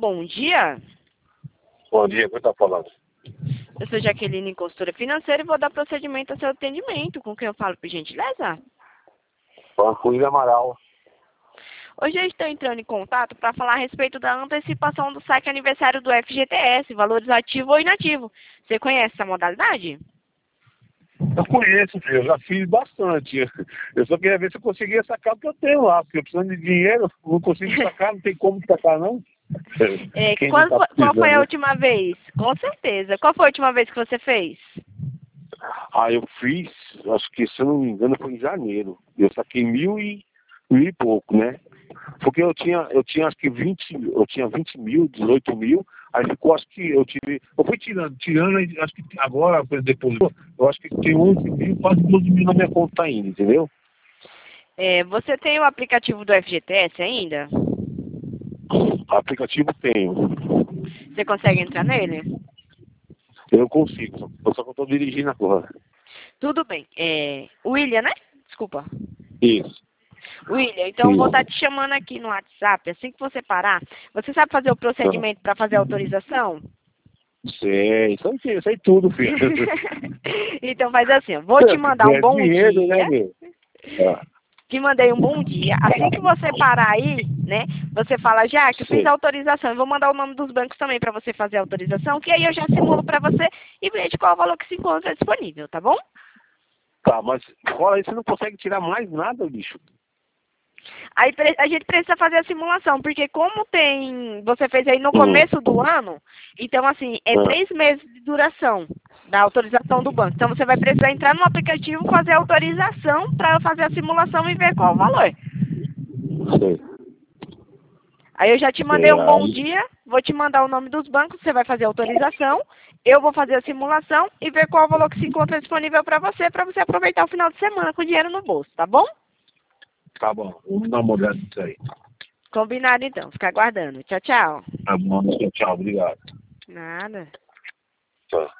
bom dia. Bom dia, quem está falando? Eu sou Jaqueline, consultora financeira, e vou dar procedimento ao seu atendimento. Com quem eu falo, por gentileza? Falando com o William Amaral. Hoje eu estou entrando em contato para falar a respeito da antecipação do saque aniversário do FGTS, valores ativo ou inativo. Você conhece essa modalidade? Eu conheço, filho, eu já fiz bastante. Eu só queria ver se eu conseguia sacar o que eu tenho lá, porque eu precisando de dinheiro, não consigo sacar, não tem como sacar, não. Quem não tá Qual foi a precisando? última vez? Com certeza. Qual foi a última vez que você fez? Eu fiz, acho que se eu não me engano foi em janeiro. Eu saquei mil e pouco, né? Porque eu tinha acho que 20 mil, 18 mil, aí ficou, acho que eu fui tirando, acho que agora, depois, eu acho que tem 11 mil, quase 12 mil na minha conta ainda, entendeu? Você tem o aplicativo do FGTS ainda? Aplicativo tenho. Você consegue entrar nele? Eu consigo, só que eu estou dirigindo agora. Tudo bem. William, né? Desculpa. Isso, William, então eu vou estar isso. te chamando aqui no WhatsApp. Assim que você parar, você sabe fazer o procedimento para fazer a autorização? Sei tudo, filho. Então faz assim, eu vou te mandar um É bom dinheiro, né, dia. meu? Te mandei um bom dia. Assim que você parar aí, né? Você fala, já que eu fiz a Sei. autorização. Eu vou mandar o nome dos bancos também para você fazer a autorização, que aí eu já simulo para você e vejo qual é o valor que se encontra disponível, tá bom? Tá, mas fora isso, você não consegue tirar mais nada, bicho. Aí a gente precisa fazer a simulação, porque como você fez aí no Hum. começo do ano, então assim, é Ah, 3 meses de duração da autorização do banco. Então você vai precisar entrar no aplicativo, fazer a autorização para fazer a simulação e ver qual o valor. sei. Aí eu já te mandei Sei, um bom aí. dia, vou te mandar o nome dos bancos, você vai fazer a autorização, eu vou fazer a simulação e ver qual o valor que se encontra disponível para você aproveitar o final de semana com dinheiro no bolso, tá bom? Tá bom, vamos dar uma olhada nisso aí. Combinado então, ficar aguardando. Tchau, tchau. Tá bom, tchau, obrigado. Nada. Tchau.